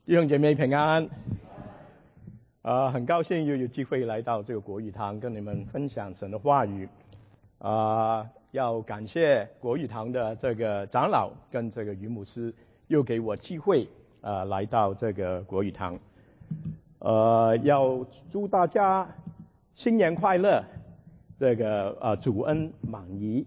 弟兄姐妹平安。很高兴又有机会来到这个国语堂跟你们分享神的话语。要感谢国语堂的这个长老跟这个于牧师又给我机会来到这个国语堂。要祝大家新年快乐，这个主恩满溢。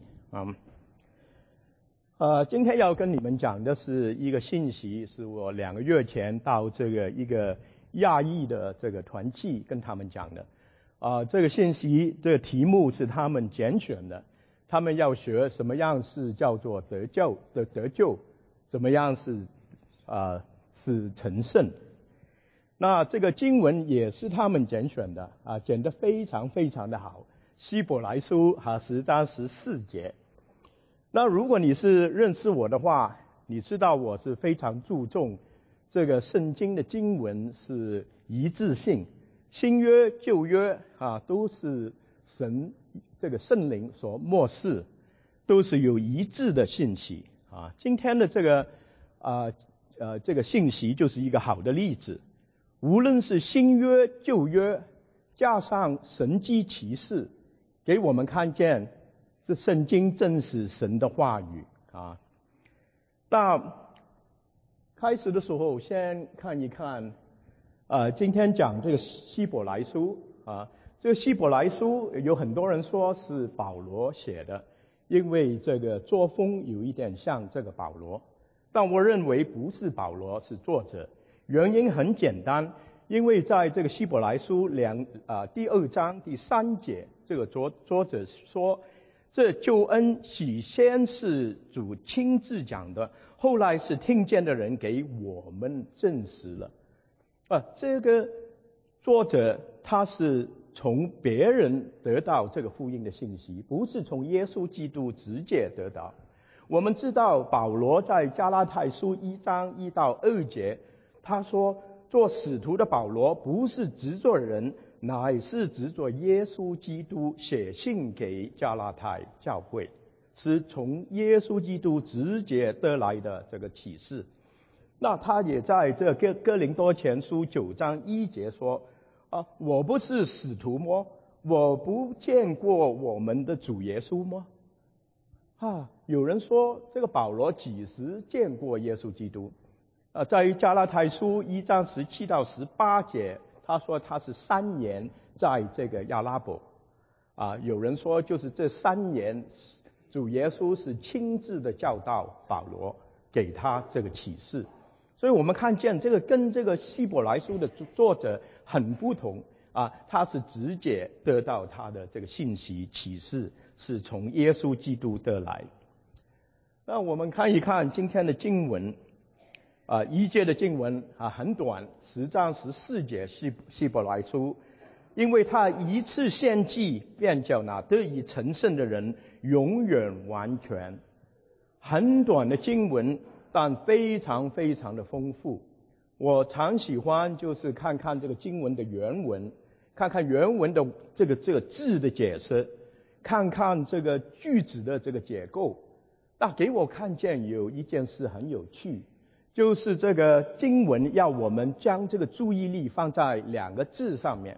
今天要跟你们讲的是一个信息，是我2个月前到这个一个亚裔的这个团契跟他们讲的。这个信息的题目是他们拣选的，他们要学什么样是叫做得救，怎么样是成圣。那这个经文也是他们拣选的拣得非常非常的好，希伯来书10章14节。那如果你是认识我的话，你知道我是非常注重这个圣经的经文是一致性，新约旧约都是神这个圣灵所默示，都是有一致的信息今天的这个信息就是一个好的例子。无论是新约旧约加上神迹奇事，给我们看见是圣经正是神的话语那开始的时候先看一看今天讲这个希伯来书这个希伯来书有很多人说是保罗写的，因为这个作风有一点像这个保罗，但我认为不是保罗是作者。原因很简单，因为在这个希伯来书第2章第3节，这个作者说，这救恩起先是主亲自讲的，后来是听见的人给我们证实了。这个作者他是从别人得到这个福音的信息，不是从耶稣基督直接得到。我们知道保罗在加拉太书1章1到2节，他说做使徒的保罗不是执着人，乃是执着耶稣基督，写信给加拉太教会，是从耶稣基督直接得来的这个启示。那他也在这个哥林多前书9章1节说我不是使徒么？我不见过我们的主耶稣吗？有人说这个保罗几时见过耶稣基督？在加拉太书1章17到18节，他说他是3年在这个亚拉伯有人说就是这3年主耶稣是亲自的教导保罗，给他这个启示。所以我们看见这个跟这个希伯来书的作者很不同他是直接得到他的这个信息启示是从耶稣基督得来。那我们看一看今天的经文一节的经文很短，10章14节希伯来书，因为他一次献祭便叫那得以成圣的人永远完全。很短的经文，但非常非常的丰富。我常喜欢就是看看这个经文的原文，看看原文的这个字的解释，看看这个句子的这个结构。那给我看见有一件事很有趣，就是这个经文要我们将这个注意力放在2个字上面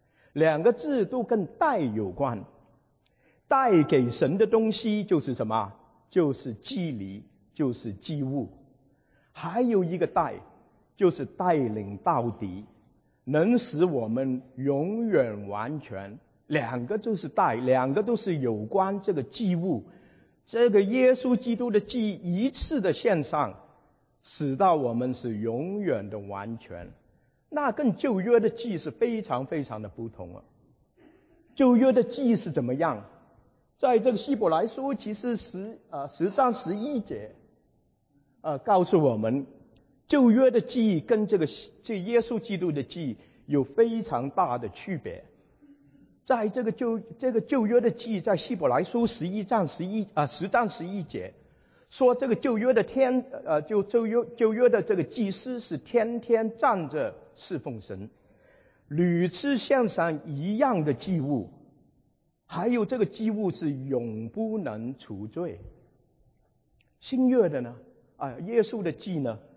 ，2个字都跟带有关。带给神的东西就是什么？就是祭礼，就是祭物。还有一个带，就是带领到底，能使我们永远完全。2个就是带，2个都是有关这个祭物。这个耶稣基督的祭一次的献上，使到我们是永远的完全。那跟旧约的祭是非常非常的不同旧约的祭是怎么样？在这个希伯来书其实10章11节告诉我们，旧约的祭跟这耶稣基督的祭有非常大的区别。在这个旧约的祭，在希伯来书10章11节说，这个旧约的旧约的这个祭司是天天站着侍奉神，屡次献上一样的祭物，还有这个祭物是永不能除罪。新约的呢耶稣的祭呢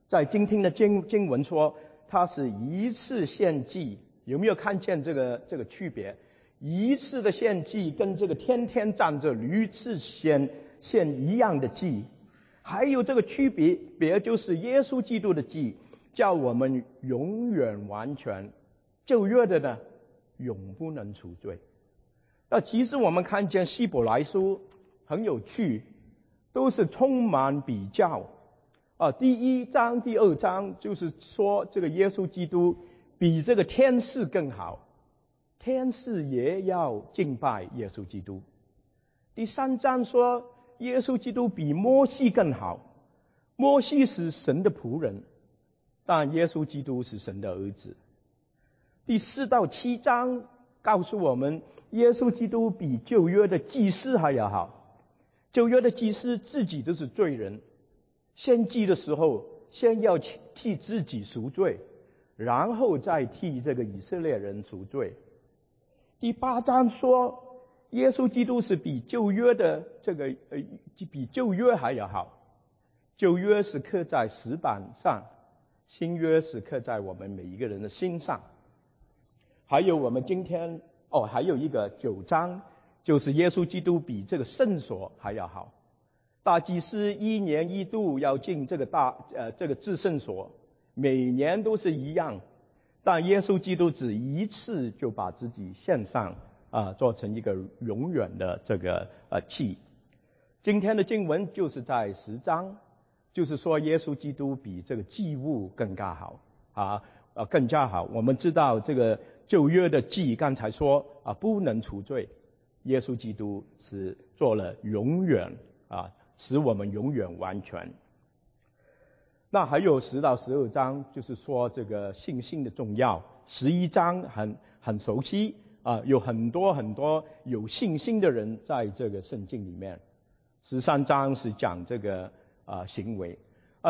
在今天的经文说，它是一次献祭，有没有看见这个区别？一次的献祭跟这个天天站着驴次献一样的祭，还有这个区别就是耶稣基督的祭，叫我们永远完全。旧约的呢，永不能除罪。那其实我们看见希伯来书很有趣，都是充满比较。第一章、第二章就是说这个耶稣基督比这个天使更好，天使也要敬拜耶稣基督。第三章说耶稣基督比摩西更好，摩西是神的仆人，但耶稣基督是神的儿子。第4到7章告诉我们，耶稣基督比旧约的祭司还要好。旧约的祭司自己都是罪人，献祭的时候先要替自己赎罪，然后再替这个以色列人赎罪。第8章说耶稣基督是比旧约的比旧约还要好。旧约是刻在石板上，新约是刻在我们每一个人的心上。还有我们今天还有一个9章，就是耶稣基督比这个圣所还要好。大祭司1年1度要进这个至圣所，每年都是一样，但耶稣基督只一次就把自己献上做成一个永远的这个祭。今天的经文就是在10章，就是说耶稣基督比这个祭物更加好更加好。我们知道这个旧约的祭刚才说不能除罪，耶稣基督是做了永远使我们永远完全。那还有10到12章就是说这个信心的重要。11章很熟悉有很多很多有信心的人在这个圣经里面。13章是讲这个行为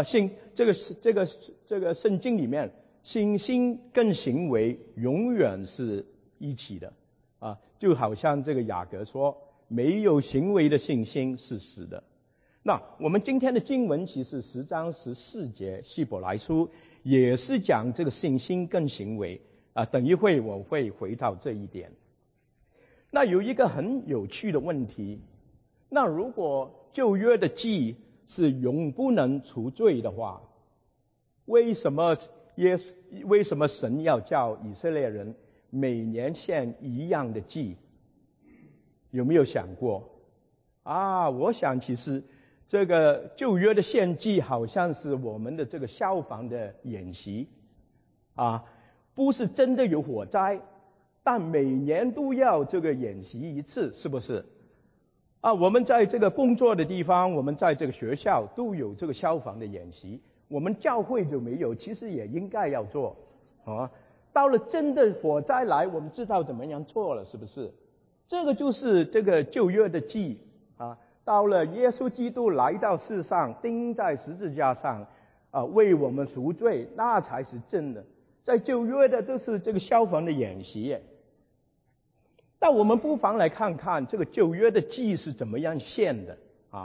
这个圣经里面信心跟行为永远是一起的就好像这个雅各说，没有行为的信心是死的。那我们今天的经文其实10章14节希伯来书也是讲这个信心跟行为等一会我会回到这一点。那有一个很有趣的问题，那如果旧约的祭是永不能除罪的话，为什么神要叫以色列人每年献一样的祭？有没有想过我想其实这个旧约的献祭好像是我们的这个消防的演习不是真的有火灾，但每年都要这个演习一次，是不是我们在这个工作的地方，我们在这个学校都有这个消防的演习，我们教会就没有，其实也应该要做到了真的火灾来，我们知道怎么样做了，是不是？这个就是这个旧约的祭到了耶稣基督来到世上，钉在十字架上为我们赎罪，那才是真的。在旧约的都是这个消防的演习但我们不妨来看看这个旧约的祭是怎么样献的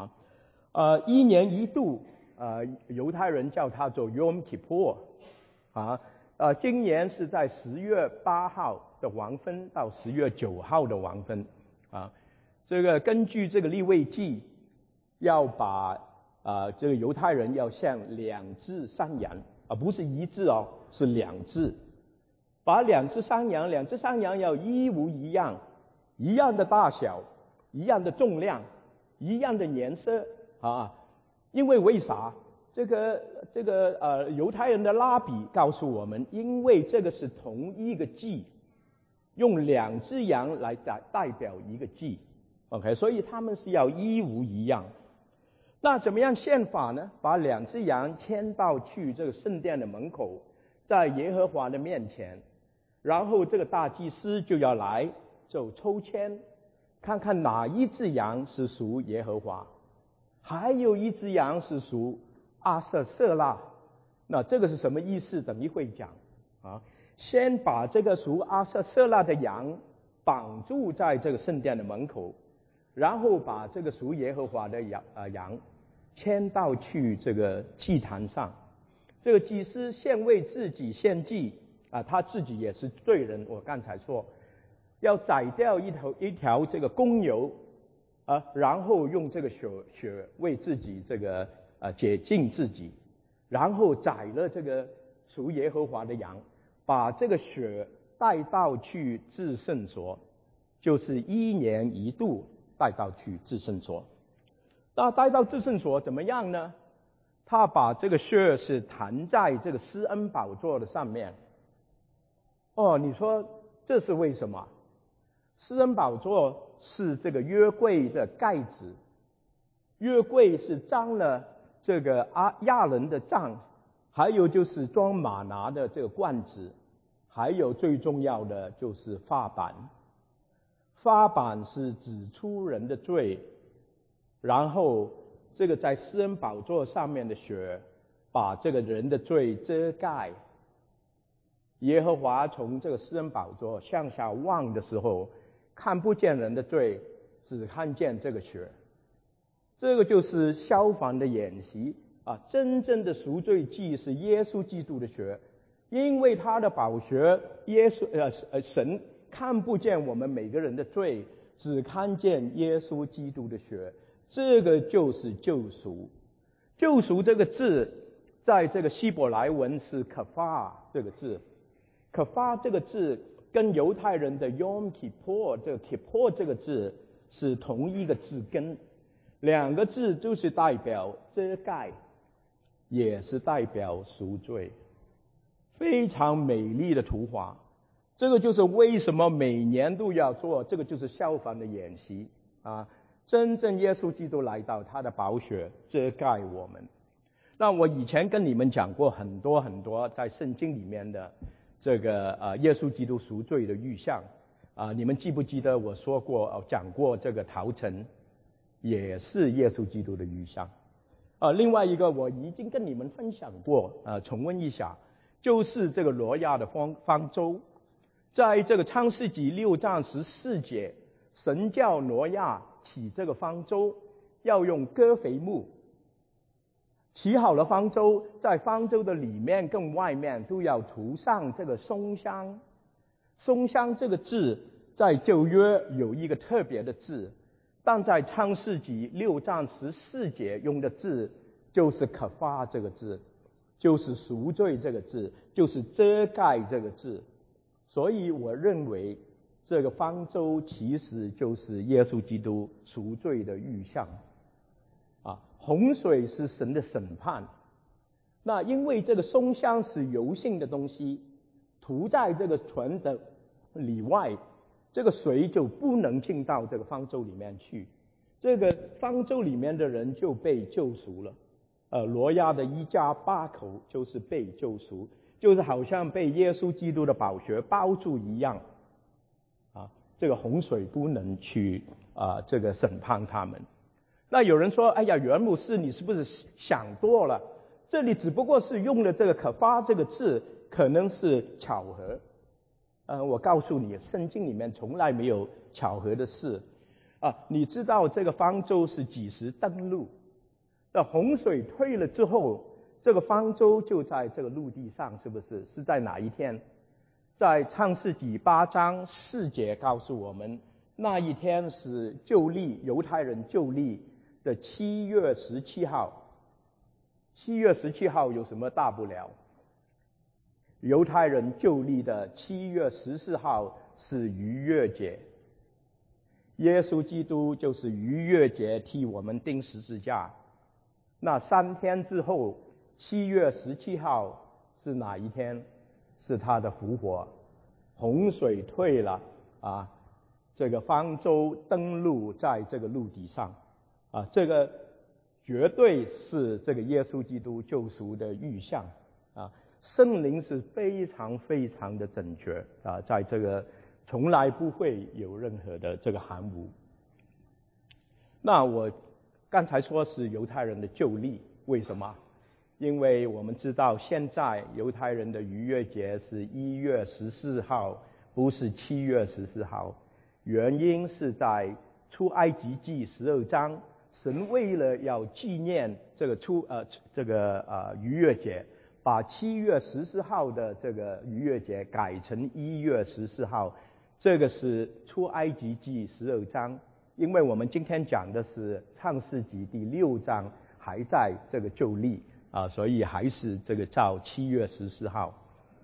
1年1度犹太人叫它做 Yom Kippur 今年是在10月8号的黄昏到10月9号的黄昏这个根据这个利未记要把这个犹太人要献2只山羊不是1只是2只，把2只山羊要一模一样，一样的大小，一样的重量，一样的颜色因为为啥？这个犹太人的拉比告诉我们，因为这个是同一个祭，用2只羊来代表一个祭，OK， 所以他们是要一模一样。那怎么样献法呢？把2只羊牵到去这个圣殿的门口，在耶和华的面前，然后这个大祭司就要来就抽签，看看哪一只羊是属耶和华，还有一只羊是属阿舍瑟拉。那这个是什么意思？等一会讲先把这个属阿舍瑟拉的羊绑住在这个圣殿的门口，然后把这个属耶和华的羊牵到去这个祭坛上， 这个祭司先为自己献祭啊，他自己也是罪人。我刚才说，要宰掉一条这个公牛啊，然后用这个血为自己这个洁净自己，然后宰了这个属耶和华的羊，把这个血带到去至圣所，就是1年1度带到去至圣所。那带到至圣所怎么样呢？他把这个血是弹在这个施恩宝座的上面。哦，你说这是为什么？施恩宝座是这个约柜的盖子，约柜是装了这个亚伦的杖，还有就是装玛拿的这个罐子，还有最重要的就是法版。法版是指出人的罪，然后这个在施恩宝座上面的血把这个人的罪遮盖。耶和华从这个施恩宝座向下望的时候，看不见人的罪，只看见这个血。这个就是消防的演习啊！真正的赎罪祭是耶稣基督的血，因为他的宝血，神看不见我们每个人的罪，只看见耶稣基督的血。这个就是救赎。救赎这个字，在这个希伯来文是可发这个字。可发这个字跟犹太人的 Yom Kippur 这个 Kippur 这个字是同一个字根，两个字都是代表遮盖，也是代表赎罪。非常美丽的图画。这个就是为什么每年都要做，这个就是消防的演习啊！真正耶稣基督来到，他的宝血遮盖我们。那我以前跟你们讲过很多在圣经里面的这个耶稣基督赎罪的预象啊，你们记不记得我说过讲过这个陶城也是耶稣基督的预象另外一个我已经跟你们分享过重温一下，就是这个挪亚的方舟。在这个创世纪6章14节，神叫挪亚起这个方舟，要用割肥木。起好了方舟，在方舟的里面跟外面都要涂上这个松香。松香这个字在旧约有一个特别的字，但在创世纪6章14节用的字就是可发这个字，就是赎罪这个字，就是遮盖这个字。所以我认为这个方舟其实就是耶稣基督赎罪的预象洪水是神的审判。那因为这个松香是油性的东西，涂在这个船的里外，这个水就不能进到这个方舟里面去，这个方舟里面的人就被救赎了。挪亚的一家8口就是被救赎，就是好像被耶稣基督的宝血包住一样这个洪水不能去这个审判他们。那有人说，哎呀，袁牧师你是不是想多了，这里只不过是用了这个可发这个字，可能是巧合。我告诉你，圣经里面从来没有巧合的事你知道这个方舟是几时登陆？那洪水退了之后，这个方舟就在这个陆地上，是不是？是在哪一天？在创世纪8章4节告诉我们，那一天是旧历，犹太人旧历的7月17号。7月17号有什么大不了？犹太人旧历的7月14号是逾越节，耶稣基督就是逾越节替我们钉十字架。那3天之后7月17号是哪一天？是他的复活。洪水退了这个方舟登陆在这个陆地上这个绝对是这个耶稣基督救赎的预象圣灵是非常非常的准确在这个从来不会有任何的这个含糊。那我刚才说是犹太人的旧历，为什么？因为我们知道现在犹太人的逾越节是1月14号，不是7月14号。原因是在出埃及记12章，神为了要纪念这个逾越节， 把7月14号的这个逾越节改成1月14号，这个是出埃及记12章，因为我们今天讲的是创世纪第6章，还在这个旧历啊，所以还是这个照7月14号。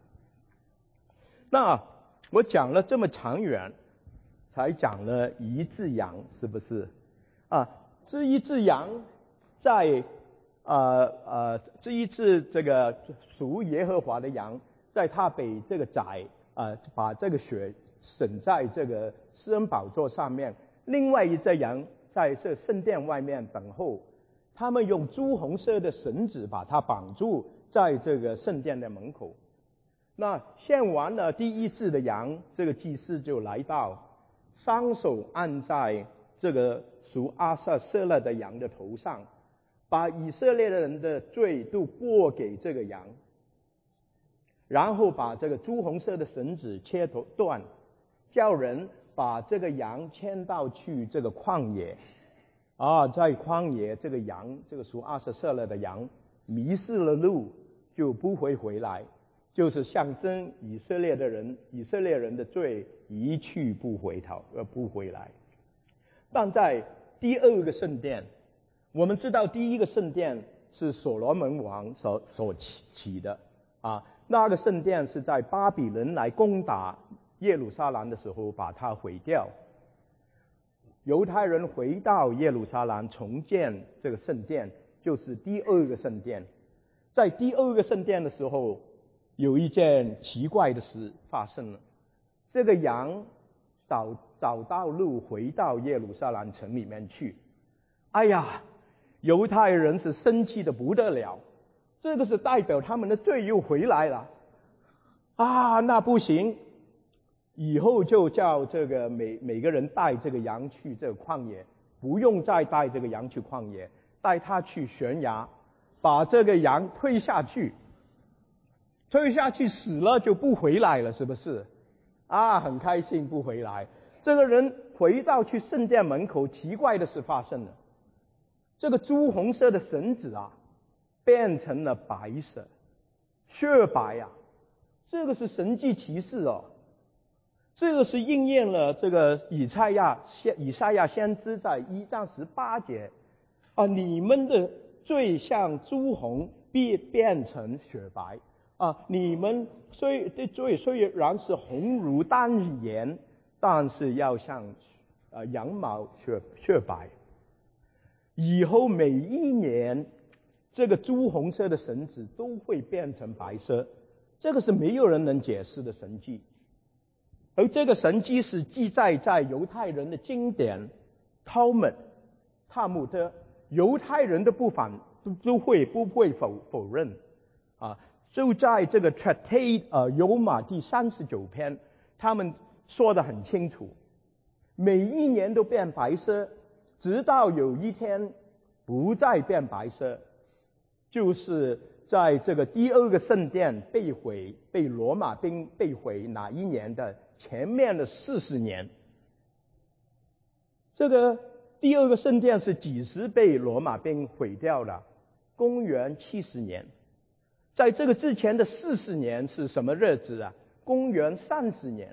那我讲了这么长远，才讲了一只羊，是不是？这一只羊在这一只这个属耶和华的羊，在他被这个宰把这个血省在这个施恩宝座上面，另外一只羊在这圣殿外面等候，他们用朱红色的绳子把它绑住在这个圣殿的门口。那献完了第一只的羊，这个祭司就来到，双手按在这个属阿撒色勒的羊的头上，把以色列人的罪都拨给这个羊，然后把这个朱红色的绳子切断，叫人把这个羊牵到去这个旷野在旷野这个羊，这个属阿撒色勒的羊迷失了路，就不会回来，就是象征以色列人的罪一去不回来。但在第二个圣殿，我们知道第一个圣殿是所罗门王所起的那个圣殿是在巴比伦来攻打耶路撒冷的时候把它毁掉。犹太人回到耶路撒冷重建这个圣殿，就是第二个圣殿。在第二个圣殿的时候，有一件奇怪的事发生了，这个羊找到路回到耶路撒冷城里面去。哎呀，犹太人是生气的不得了，这个是代表他们的罪又回来了那不行，以后就叫这个每个人带这个羊去这个旷野，不用再带这个羊去旷野，带他去悬崖，把这个羊推下去死了就不回来了，是不是很开心不回来。这个人回到去圣殿门口，奇怪的事发生了，这个朱红色的绳子变成了白色，雪白这个是神迹奇事这个是应验了这个以赛亚先知在1章18节你们的罪像朱红变成雪白你们的罪虽然是红如丹颜，但是要像羊毛雪白。以后每一年这个朱红色的绳子都会变成白色，这个是没有人能解释的神迹。而这个神迹是记载在犹太人的经典塔木德，犹太人的不会否认就在这个 Tractate Yoma 第39篇，他们说得很清楚，每一年都变白色，直到有一天不再变白色，就是在这个第二个圣殿被罗马兵被毁哪一年的前面的40年。这个第二个圣殿是几时被罗马兵毁掉的？公元70年。在这个之前的40年是什么日子公元30年。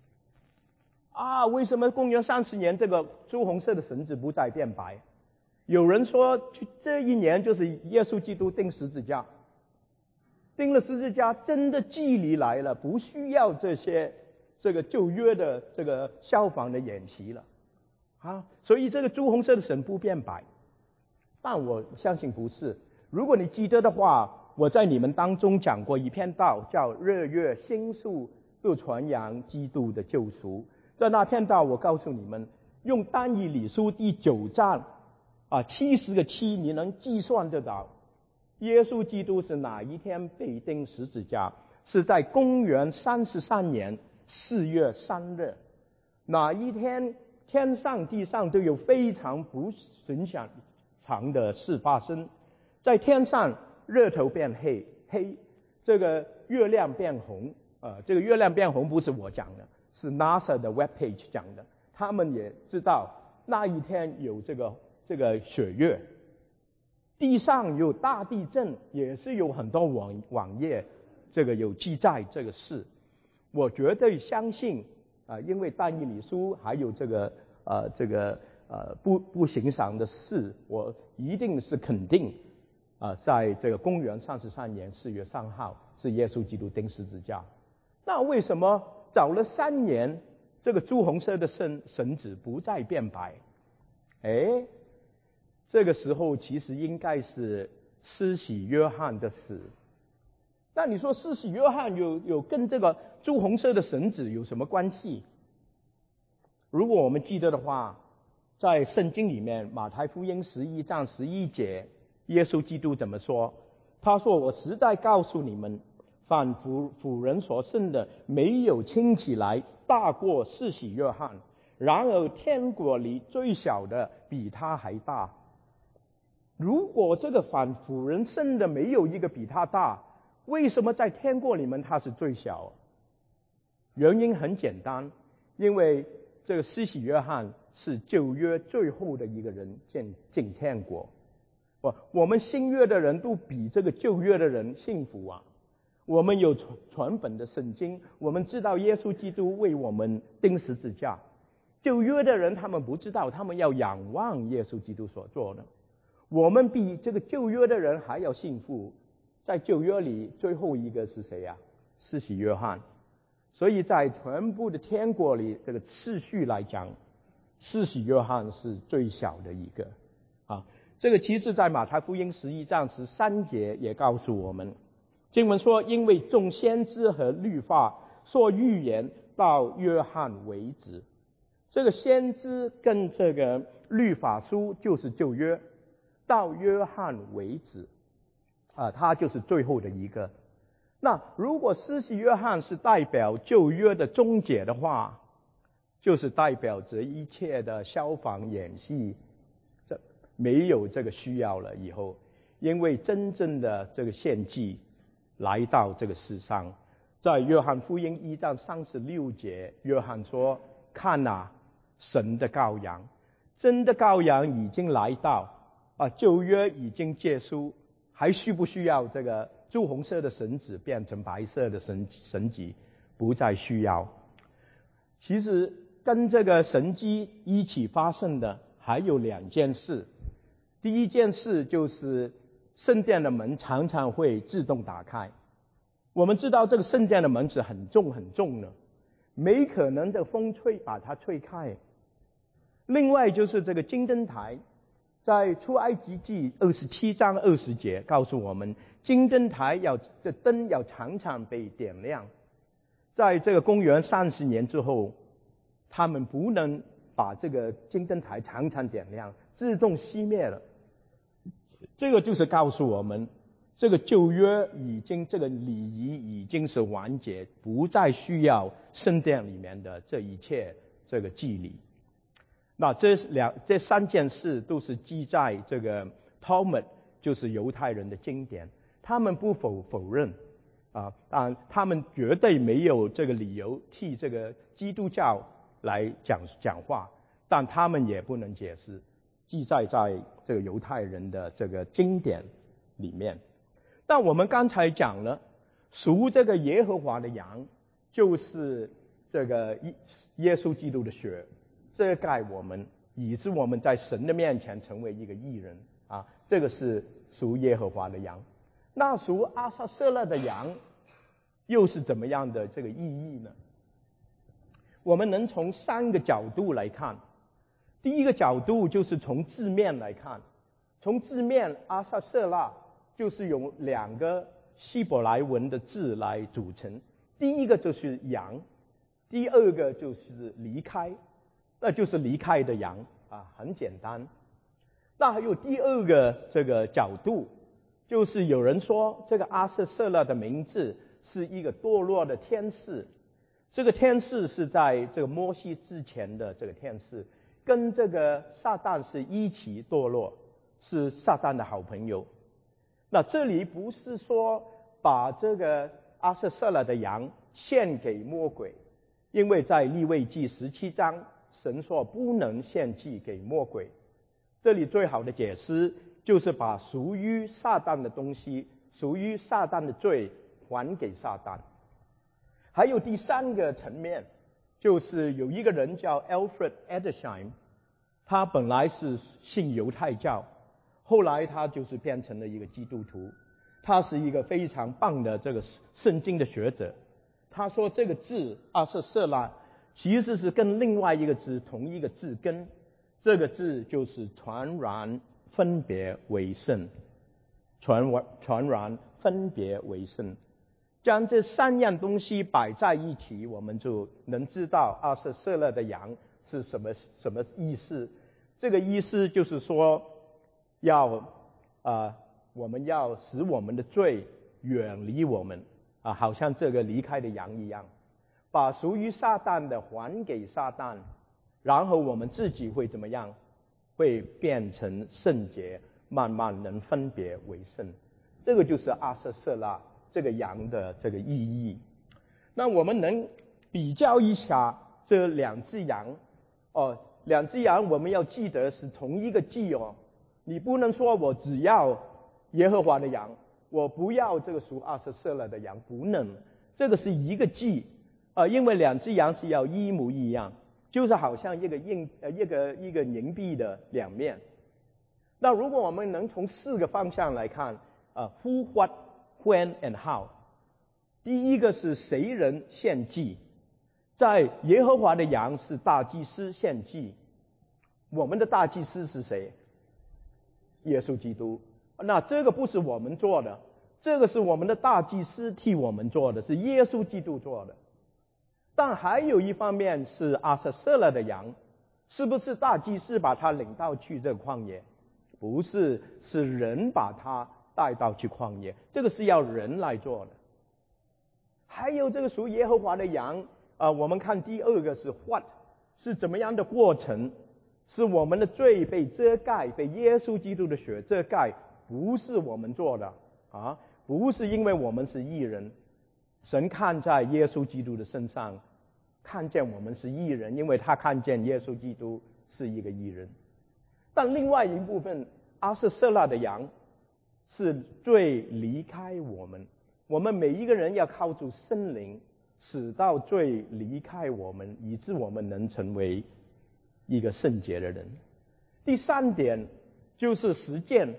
为什么公元30年这个朱红色的绳子不再变白？有人说这一年就是耶稣基督钉十字架，钉了十字架，真的距离来了，不需要这个旧约的这个消防的演习了所以这个朱红色的绳不变白。但我相信不是。如果你记得的话，我在你们当中讲过一篇道，叫日月星宿都传扬基督的救赎。在那篇道我告诉你们，用但以理书第9章70个7，你能计算得到耶稣基督是哪一天被钉十字架？是在公元33年4月3日。哪一天天上地上都有非常不寻常的事发生。在天上日头变黑，这个月亮变红这个月亮变红不是我讲的，是 NASA 的 webpage 讲的。他们也知道那一天有这个血月。 地上有大地震，也是有很多网页这个有记载这个事。我绝对相信因为但以理书还有这个不寻常的事，我一定是肯定在这个公元33年4月3号是耶稣基督钉十字架。那为什么找了3年，这个朱红色的绳子不再变白？这个时候其实应该是施洗约翰的死。那你说施洗约翰有跟这个朱红色的绳子有什么关系？如果我们记得的话，在圣经里面马太福音11章11节，耶稣基督怎么说？他说：我实在告诉你们，凡妇人所生的，没有亲起来大过施洗约翰，然而天国里最小的比他还大。如果这个凡妇人生的没有一个比他大，为什么在天国里面他是最小？原因很简单，因为这个施洗约翰是旧约最后的一个人进天国。我们新约的人都比这个旧约的人幸福啊！我们有全本的圣经，我们知道耶稣基督为我们钉十字架。旧约的人他们不知道，他们要仰望耶稣基督所做的。我们比这个旧约的人还要幸福。在旧约里最后一个是谁呀？施洗约翰。所以在全部的天国里，这个次序来讲，施洗约翰是最小的一个这个其实在马太福音11章13节也告诉我们，经文说，因为众先知和律法说预言到约翰为止。这个先知跟这个律法书就是旧约，到约翰为止他就是最后的一个。那如果施洗约翰是代表旧约的终结的话，就是代表这一切的消防演戏没有这个需要了以后，因为真正的这个献祭来到这个世上。在约翰福音1章36节，约翰说，看啊，神的羔羊，真的羔羊已经来到旧约已经结束，还需不需要这个朱红色的绳子变成白色的绳级？不再需要。其实跟这个神迹一起发生的还有2件事。第一件事就是圣殿的门常常会自动打开。我们知道这个圣殿的门是很重很重的，没可能的风吹把它吹开。另外就是这个金灯台，在出埃及记27章20节告诉我们，金灯台的灯要常常被点亮。在这个公元30年之后，他们不能把这个金灯台常常点亮，自动熄灭了。这个就是告诉我们，这个旧约这个礼仪已经是完结，不再需要圣殿里面的这一切这个祭礼。那这3件事都是记在这个 Talmud， 就是犹太人的经典，他们不否认但他们绝对没有这个理由替这个基督教来讲话，但他们也不能解释，记载在这个犹太人的这个经典里面。但我们刚才讲了，属这个耶和华的羊就是这个耶稣基督的血遮盖我们，以致我们在神的面前成为一个义人这个是属耶和华的羊。那属阿撒色勒的羊又是怎么样的这个意义呢？我们能从3个角度来看。第一个角度就是从字面来看，从字面阿撒色勒就是用2个希伯来文的字来组成。第一个就是羊，第二个就是离开，那就是离开的羊很简单。那还有第二个这个角度，就是有人说这个阿撒色勒的名字是一个堕落的天使。这个天使是在这个摩西之前的这个天使，跟这个撒旦是一起堕落，是撒旦的好朋友。那这里不是说把这个阿撒色勒的羊献给魔鬼，因为在利未记17章神说不能献祭给魔鬼。这里最好的解释就是把属于撒旦的东西，属于撒旦的罪还给撒旦。还有第三个层面，就是有一个人叫 Alfred Edersheim， 他本来是信犹太教，后来他就是变成了一个基督徒。他是一个非常棒的这个圣经的学者。他说这个字阿瑟瑟拉其实是跟另外一个字同一个字根，这个字就是全然分别为圣，全然分别为圣。将这三样东西摆在一起，我们就能知道阿瑟瑟勒的羊是什么意思。这个意思就是说，我们要使我们的罪远离我们好像这个离开的羊一样，把属于撒旦的还给撒旦，然后我们自己会怎么样？会变成圣洁，慢慢能分别为圣。这个就是阿瑟瑟拉这个羊的这个意义。那我们能比较一下这两只羊两只羊我们要记得是同一个祭你不能说我只要耶和华的羊，我不要这个属阿瑟瑟勒的羊，不能。这个是一个祭因为两只羊是要一模一样，就是好像一个银币的两面。那如果我们能从四个方向来看who, what, when and how。 第一个是谁人献祭，在耶和华的羊是大祭司献祭。我们的大祭司是谁？耶稣基督。那这个不是我们做的，这个是我们的大祭司替我们做的，是耶稣基督做的。但还有一方面是阿瑟瑟勒的羊，是不是大祭司把他领到去这个旷野？不是，是人把他带到去旷野，这个是要人来做的。还有这个属耶和华的羊我们看第二个是 what， 是怎么样的过程？是我们的罪被遮盖，被耶稣基督的血遮盖，不是我们做的不是因为我们是义人。神看在耶稣基督的身上，看见我们是义人，因为他看见耶稣基督是一个义人。但另外一部分阿瑟瑟拉的羊是罪离开我们，我们每一个人要靠住圣灵，使到罪离开我们，以致我们能成为一个圣洁的人。第三点就是实践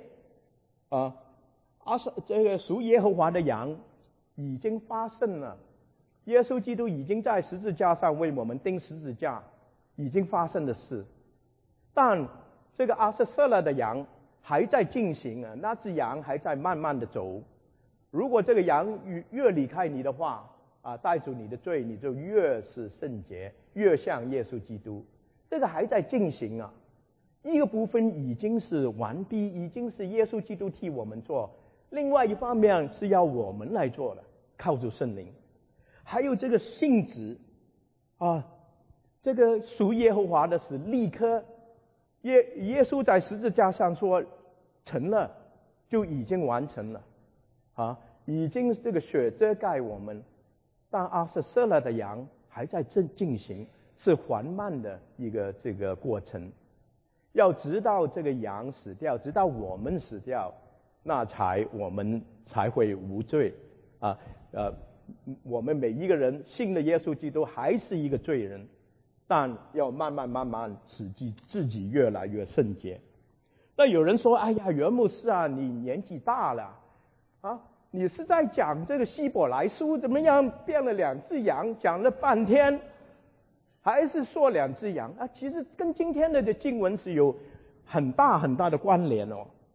这个属耶和华的羊已经发生了，耶稣基督已经在十字架上为我们钉十字架，已经发生的事。但这个阿瑟瑟勒的羊还在进行那只羊还在慢慢的走。如果这个羊越离开你的话带走你的罪，你就越是圣洁，越像耶稣基督。这个还在进行一个部分已经是完毕，已经是耶稣基督替我们做，另外一方面是要我们来做的，靠住圣灵。还有这个性质这个属耶和华的是立刻，耶稣在十字架上说成了，就已经完成了已经这个血遮盖我们。但阿瑟瑟勒的羊还在进行，是缓慢的一个这个过程。要直到这个羊死掉，直到我们死掉，那我们才会无罪我们每一个人信了耶稣基督还是一个罪人，但要慢慢使自己越来越圣洁。那有人说，哎呀，袁牧师你年纪大了你是在讲这个希伯来书怎么样变了两只羊，讲了半天还是说两只羊其实跟今天的经文是有很大的关联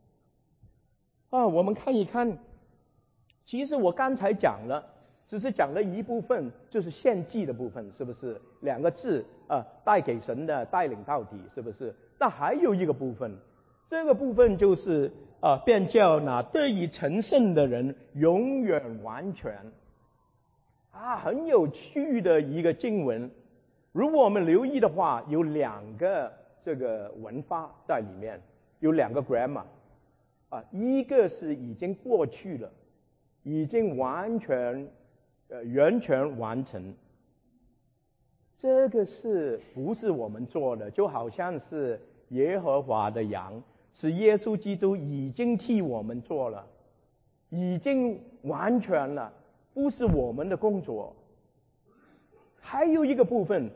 我们看一看。其实我刚才讲了，只是讲了一部分，就是献祭的部分，是不是两个字带给神的，带领到底，是不是？那还有一个部分，这个部分就是便叫那得以成圣的人永远完全很有趣的一个经文。如果我们留意的话，有两个这个文法在里面，有两个 grammar一个是已经过去了，已经完全完成。这个是不是我们做的？就好像是耶和华的羊是耶稣基督已经替我们做了，已经完全了，不是我们的工作。还有一个部分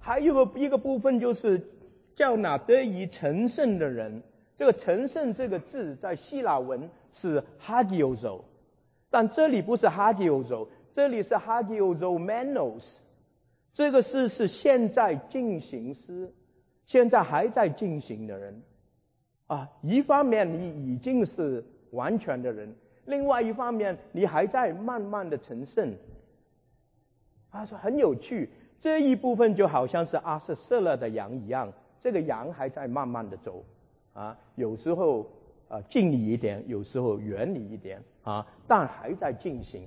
就是叫那得以成圣的人。这个成圣这个字在希腊文是 hagiozo， 但这里不是 hagiozo， 这里是 hagiozomenos。这个是现在进行时，现在还在进行的人啊。一方面你已经是完全的人，另外一方面你还在慢慢的成圣。说很有趣，这一部分就好像是阿瑟射了的羊一样，这个羊还在慢慢的走有时候近你一点，有时候远你一点但还在进行。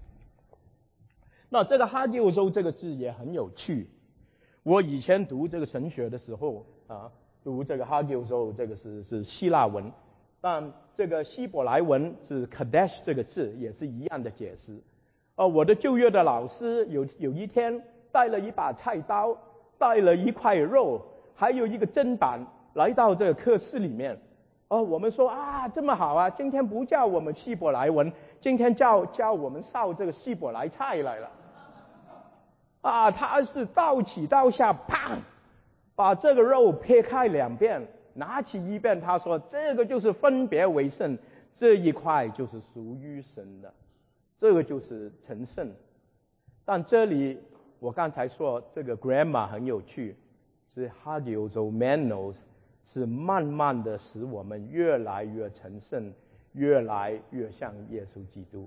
那这个哈迪欧州这个字也很有趣，我以前读这个神学的时候读这个哈迪欧州，这个是希腊文，但这个希伯来文是 kadesh 这个字也是一样的解释。我的旧约的老师有一天带了一把菜刀，带了一块肉，还有一个砧板来到这个课室里面。我们说这么好今天不教我们希伯来文，今天教我们烧这个希伯来菜来了。他是刀起刀下，砰，把这个肉撇开两边，拿起一边，他说这个就是分别为圣，这一块就是属于神的，这个就是成圣。但这里我刚才说这个 grammar 很有趣，是 hagiozomenos， 是慢慢的使我们越来越成圣，越来越像耶稣基督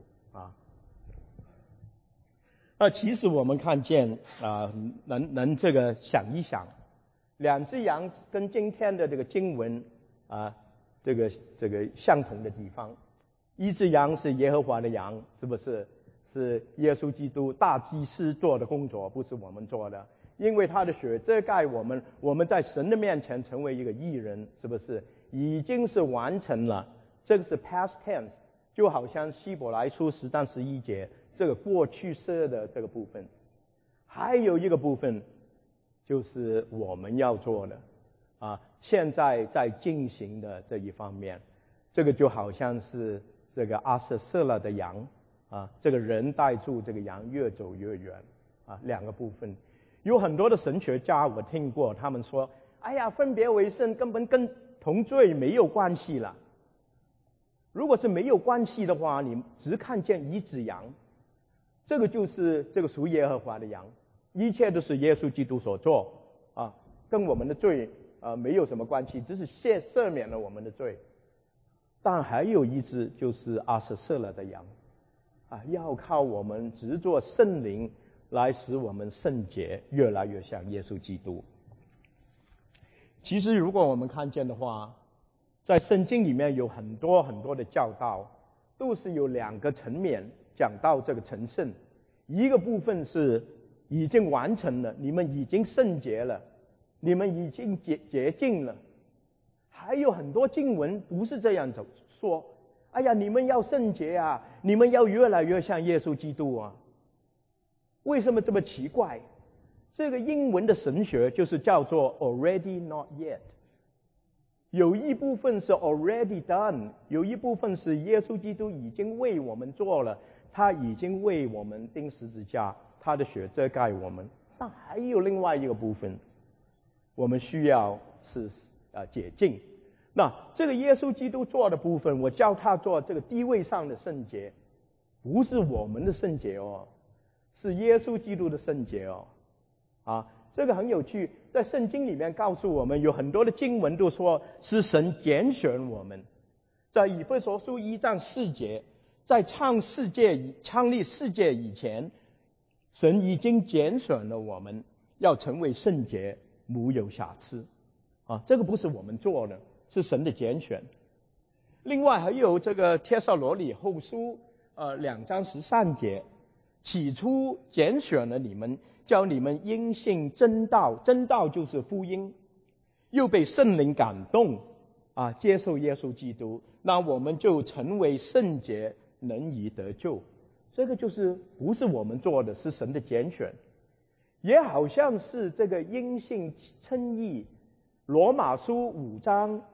其实我们看见能这个想一想，两只羊跟今天的这个经文这个相同的地方。一只羊是耶和华的羊，是不是？是耶稣基督大祭司做的工作，不是我们做的。因为他的血遮盖我们，我们在神的面前成为一个义人，是不是？已经是完成了，这个是 past tense， 就好像希伯来书10章11节这个过去式的这个部分。还有一个部分就是我们要做的现在在进行的这一方面，这个就好像是这个阿瑟射了的羊这个人带住这个羊越走越远两个部分。有很多的神学家我听过，他们说分别为圣根本跟同罪没有关系了。如果是没有关系的话，你只看见一只羊，这个就是这个属耶和华的羊，一切都是耶稣基督所做跟我们的罪没有什么关系，只是赦免了我们的罪。但还有一只就是阿瑟射了的羊要靠我们执着圣灵来使我们圣洁，越来越像耶稣基督。其实如果我们看见的话，在圣经里面有很多很多的教导，都是有两个层面讲到这个成圣。一个部分是已经完成了，你们已经圣洁了，你们已经洁净了。还有很多经文不是这样子说，你们要圣洁你们要越来越像耶稣基督为什么这么奇怪？这个英文的神学就是叫做 already not yet， 有一部分是 already done， 有一部分是耶稣基督已经为我们做了，他已经为我们钉十字架，他的血遮盖我们。但还有另外一个部分，我们需要是洁净。那这个耶稣基督做的部分，我叫他做这个地位上的圣洁，不是我们的圣洁是耶稣基督的圣洁这个很有趣，在圣经里面告诉我们，有很多的经文都说是神拣选我们。在以弗所书1章4节，在创立世界以前，神已经拣选了我们，要成为圣洁，无有瑕疵这个不是我们做的，是神的拣选。另外还有这个帖撒罗尼后书2章13节，起初拣选了你们，叫你们因信真道，真道就是福音，又被圣灵感动接受耶稣基督，那我们就成为圣洁，能以得救。这个就是不是我们做的，是神的拣选。也好像是这个因信称义，罗马书5章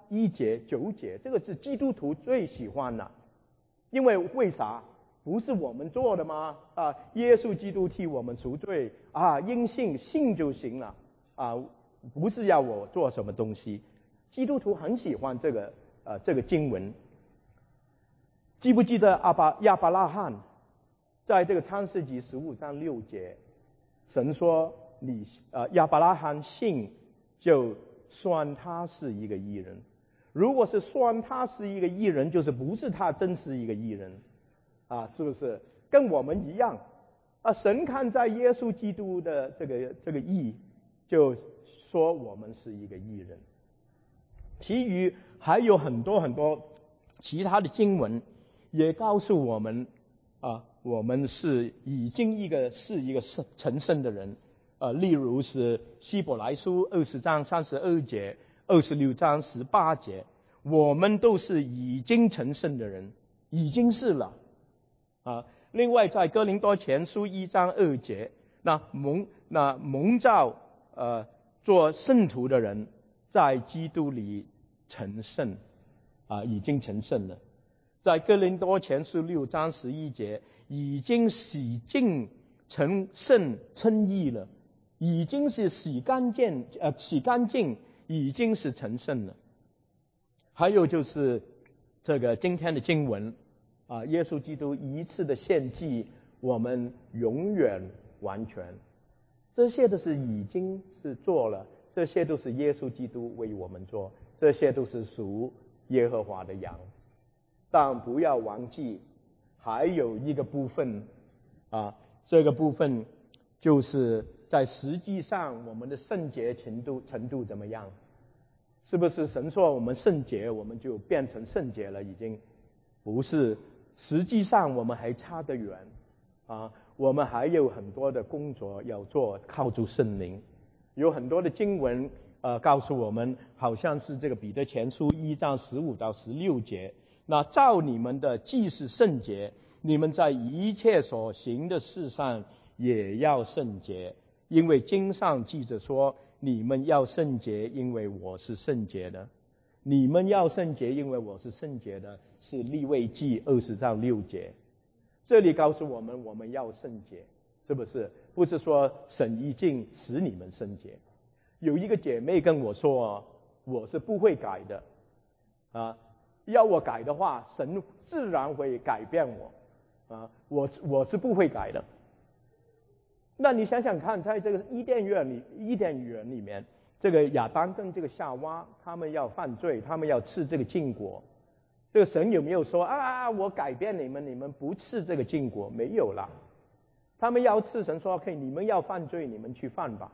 1节、9节，这个是基督徒最喜欢的，因为啥？不是我们做的吗？耶稣基督替我们赎罪因信就行了不是要我做什么东西。基督徒很喜欢这个经文。记不记得亚伯拉罕在这个创世纪15章6节，神说亚伯拉罕信就算他是一个义人。如果是算他是一个义人，就是不是他真是一个义人是不是跟我们一样神看在耶稣基督的这个义，就说我们是一个义人。其余还有很多很多其他的经文也告诉我们我们是已经是一个成圣的人例如是希伯来书20章32节、26章18节，我们都是已经成圣的人，已经是了另外在哥林多前书1章2节，那蒙召做圣徒的人在基督里成圣已经成圣了。在哥林多前书6章11节，已经洗净成圣称义了，已经是洗干净，已经是成圣了。还有就是这个今天的经文耶稣基督一次的献祭，我们永远完全，这些都是已经是做了，这些都是耶稣基督为我们做，这些都是属耶和华的羊。但不要忘记还有一个部分这个部分就是在实际上我们的圣洁程度怎么样？是不是神说我们圣洁，我们就变成圣洁了？已经不是，实际上我们还差得远我们还有很多的工作要做，靠住圣灵。有很多的经文告诉我们，好像是这个彼得前书1章15到16节，那照你们的既是圣洁，你们在一切所行的事上也要圣洁，因为经上记着说，你们要圣洁，因为我是圣洁的。你们要圣洁，因为我是圣洁的，是利未记20章6节。这里告诉我们，我们要圣洁，是不是？不是说神已经使你们圣洁。有一个姐妹跟我说我是不会改的要我改的话，神自然会改变我是不会改的。那你想想看，在这个伊甸园里面，这个亚当跟这个夏娃他们要犯罪，他们要吃这个禁果，这个神有没有说我改变你们不吃这个禁果？没有啦。他们要吃，神说 OK， 你们要犯罪，你们去犯吧。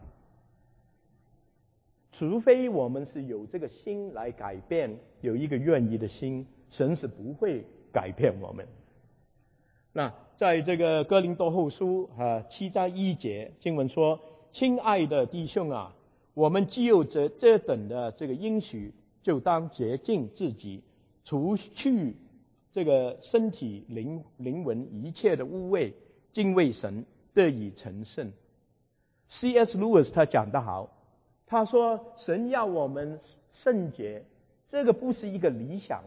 除非我们是有这个心来改变，有一个愿意的心，神是不会改变我们。那在这个哥林多后书7章1节经文说，亲爱的弟兄我们既有这等的这个应许，就当洁净自己，除去这个身体灵魂一切的污秽，敬畏神，得以成圣。 C.S. Lewis 他讲得好，他说神要我们圣洁，这个不是一个理想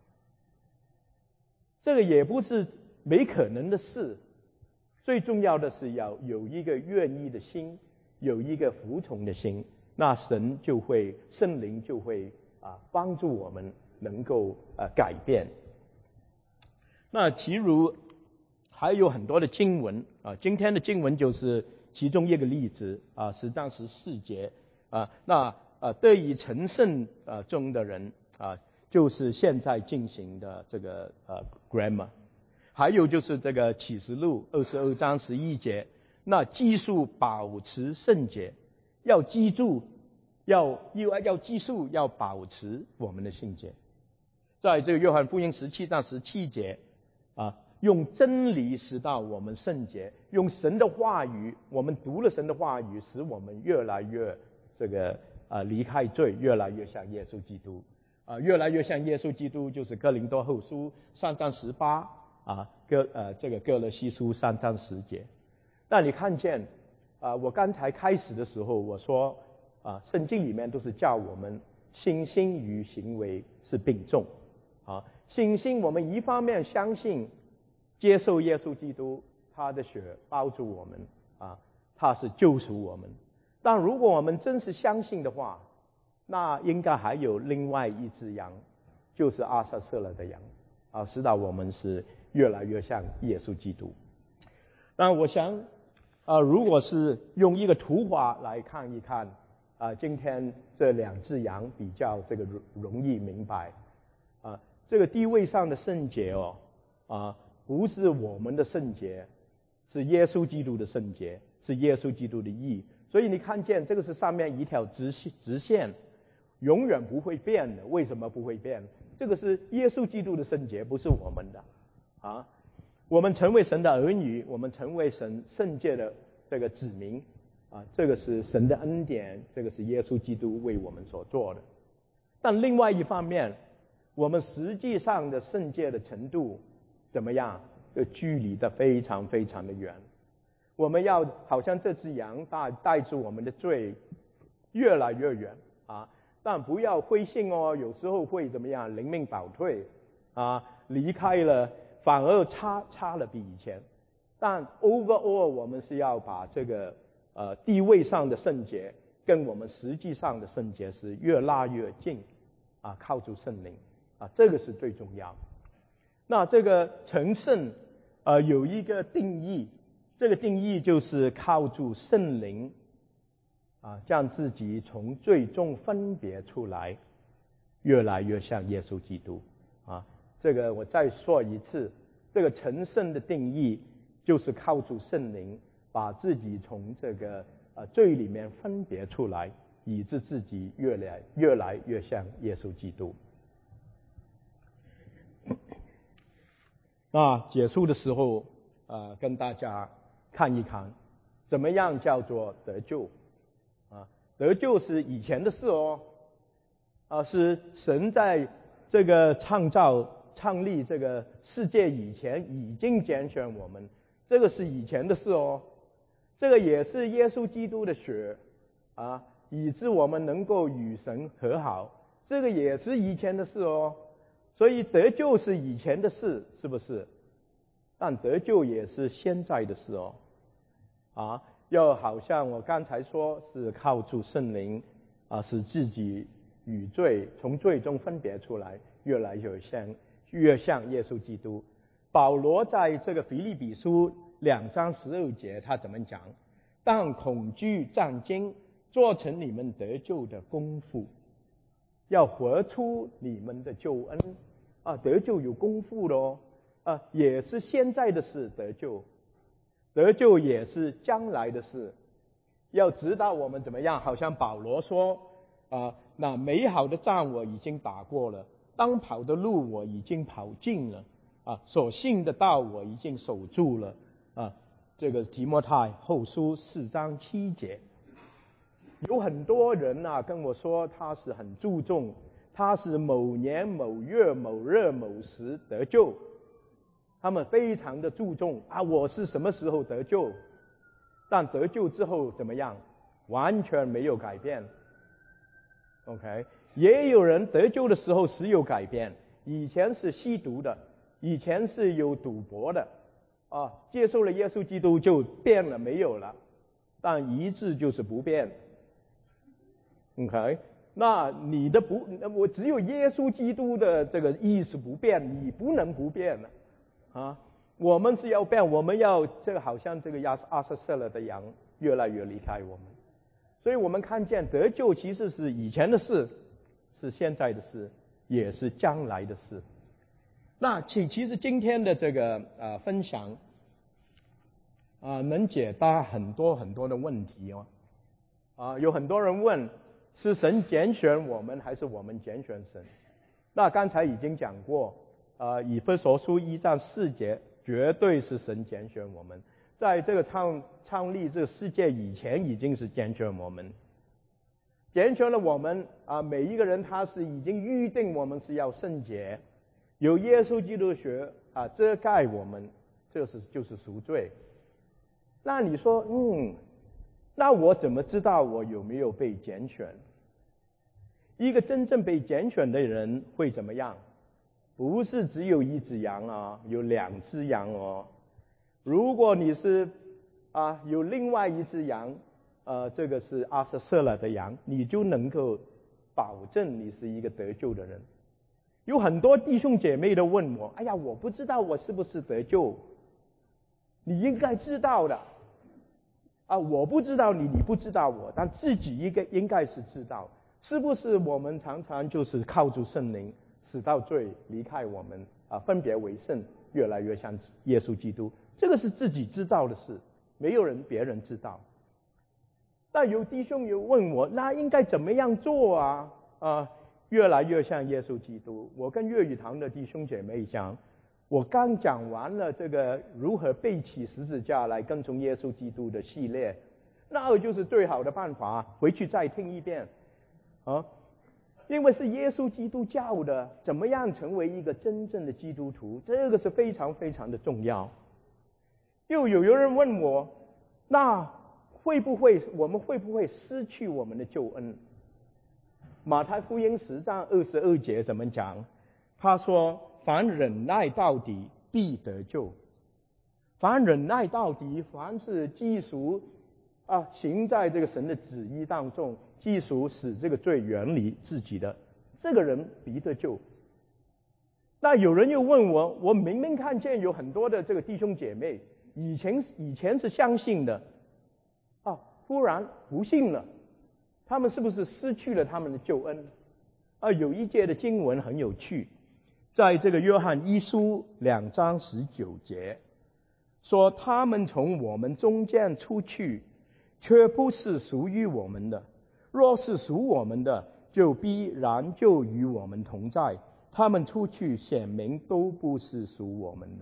这个也不是没可能的事，最重要的是要有一个愿意的心，有一个服从的心，那圣灵就会帮助我们能够改变。那其如还有很多的经文今天的经文就是其中一个例子10章14节那得以成圣中的人就是现在进行的这个grammar。还有就是这个启示录22章11节，那记述保持圣洁，要记住要保持我们的圣洁。在这个约翰福音17章17节用真理使到我们圣洁，用神的话语，我们读了神的话语，使我们越来越这个离开罪，越来越像耶稣基督越来越像耶稣基督，就是哥林多后书3章18这个哥罗西书3章10节。那你看见我刚才开始的时候我说圣经里面都是叫我们信心与行为是并重啊。信心我们一方面相信接受耶稣基督，他的血包住我们啊，他是救赎我们。但如果我们真是相信的话，那应该还有另外一只羊，就是阿撒色勒的羊啊，使到我们是越来越像耶稣基督。那我想如果是用一个图画来看一看今天这两只羊比较这个容易明白这个地位上的圣洁不是我们的圣洁，是耶稣基督的圣洁，是耶稣基督的义。所以你看见这个是上面一条直线，永远不会变的。为什么不会变？这个是耶稣基督的圣洁，不是我们的我们成为神的儿女，我们成为神圣洁的这个子民这个是神的恩典，这个是耶稣基督为我们所做的。但另外一方面，我们实际上的圣洁的程度怎么样？距离的非常非常的远。我们要好像这只羊带着我们的罪越来越远但不要灰心有时候会怎么样？灵命倒退离开了，反而差了比以前。但 overall 我们是要把这个地位上的圣洁跟我们实际上的圣洁是越拉越近靠住圣灵这个是最重要。那这个成圣有一个定义，这个定义就是靠住圣灵将自己从罪中分别出来，越来越像耶稣基督这个我再说一次，这个成圣的定义就是靠住圣灵把自己从这个罪里面分别出来，以致自己越来越像耶稣基督。那结束的时候跟大家看一看怎么样叫做得救得救是以前的事是神在这个创立这个世界以前已经拣选我们，这个是以前的事这个也是耶稣基督的血以致我们能够与神和好，这个也是以前的事所以得救是以前的事，是不是？但得救也是现在的事要好像我刚才说是靠住圣灵使自己与从罪中分别出来，越来越像耶稣基督。保罗在这个腓立比书2章12节他怎么讲？但恐惧战惊做成你们得救的功夫，要活出你们的救恩得救有功夫的也是现在的事。得救也是将来的事。要知道我们怎么样，好像保罗说那美好的仗我已经打过了，当跑的路我已经跑尽了所信的道我已经守住了这个提摩太后书4章7节。有很多人跟我说他是很注重，他是某年某月某日某时得救，他们非常的注重我是什么时候得救，但得救之后怎么样？完全没有改变。OK， 也有人得救的时候是有改变，以前是吸毒的，以前是有赌博的接受了耶稣基督就变了，没有了，但一致就是不变。OK， 那你的我只有耶稣基督的这个意识不变，你不能不变我们是要变，我们要这个好像这个阿撒色勒的羊越来越离开我们。所以我们看见得救其实是以前的事，是现在的事，也是将来的事。那其实今天的这个分享能解答很多很多的问题有很多人问是神拣选我们还是我们拣选神？那刚才已经讲过以弗所书1章4节绝对是神拣选我们，在这个创立这个世界以前已经是拣选我们，拣选了我们每一个人他是已经预定我们是要圣洁，有耶稣基督的血遮盖我们，这就是赎罪。那你说那我怎么知道我有没有被拣选？ 一个真正被拣选的人会怎么样？不是只有一只羊啊，有2只羊哦。如果你是有另外一只羊，这个是阿瑟瑟勒的羊，你就能够保证你是一个得救的人。有很多弟兄姐妹都问我，哎呀，我不知道我是不是得救。你应该知道的我不知道你不知道我，但自己应该是知道。是不是我们常常就是靠住圣灵死到罪离开我们分别为圣，越来越像耶稣基督？这个是自己知道的事，没有别人知道。但有弟兄有问我，那应该怎么样做越来越像耶稣基督。我跟粤语堂的弟兄姐妹讲，我刚讲完了这个如何背起十字架来跟从耶稣基督的系列，那就是最好的办法，回去再听一遍因为是耶稣基督教的，怎么样成为一个真正的基督徒，这个是非常非常的重要。又有人问我，那我们会不会失去我们的救恩？马太福音10章22节怎么讲？他说，凡忍耐到底必得救。凡忍耐到底，凡是基属行在这个神的旨意当中，基属使这个罪远离自己的，这个人必得救。那有人又问我，我明明看见有很多的这个弟兄姐妹以前是相信的忽然不信了，他们是不是失去了他们的救恩？有一节的经文很有趣，在这个约翰一书2章19节说，他们从我们中间出去，却不是属于我们的，若是属我们的，就必然就与我们同在。他们出去显明都不是属我们的。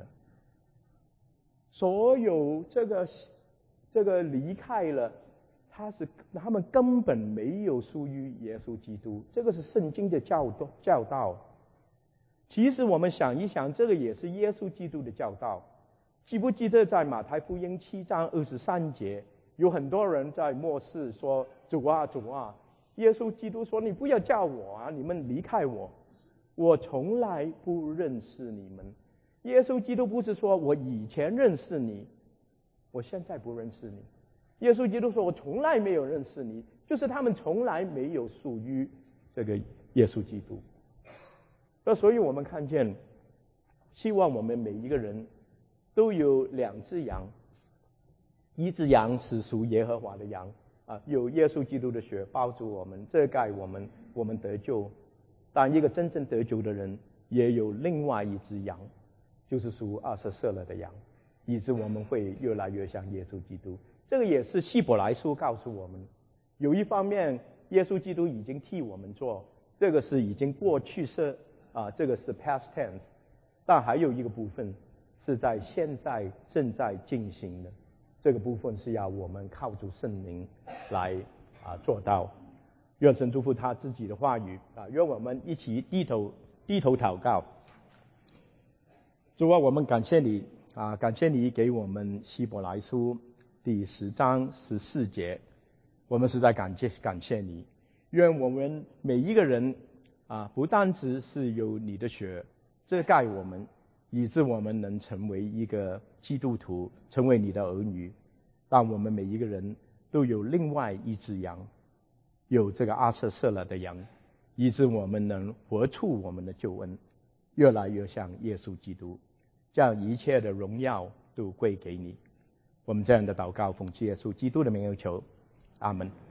所有这个离开了，他们根本没有属于耶稣基督，这个是圣经的教导。其实我们想一想，这个也是耶稣基督的教导。记不记得在马太福音7章23节，有很多人在末世说，主啊主啊，耶稣基督说，你不要叫我你们离开我，我从来不认识你们。耶稣基督不是说我以前认识你，我现在不认识你。耶稣基督说，我从来没有认识你，就是他们从来没有属于这个耶稣基督。所以我们看见，希望我们每一个人都有2只羊，一只羊是属耶和华的羊有耶稣基督的血包住我们，遮盖我们，我们得救。但一个真正得救的人也有另外一只羊，就是属阿瑟瑟勒的羊，以致我们会越来越像耶稣基督。这个也是希伯来书告诉我们，有一方面耶稣基督已经替我们做，这个是已经过去式这个是 past tense， 但还有一个部分是在现在正在进行的，这个部分是要我们靠住圣灵来做到。愿神祝福他自己的话语愿我们一起低头祷告。主啊，我们感谢你感谢你给我们希伯来书第10章14节，我们实在感谢你。愿我们每一个人不单只是有你的血遮盖我们，以致我们能成为一个基督徒，成为你的儿女，但我们每一个人都有另外一只羊，有这个阿瑟瑟勒的羊，以致我们能活出我们的救恩，越来越像耶稣基督，将一切的荣耀都归给你。我们这样的祷告奉耶稣基督的名而求，阿们。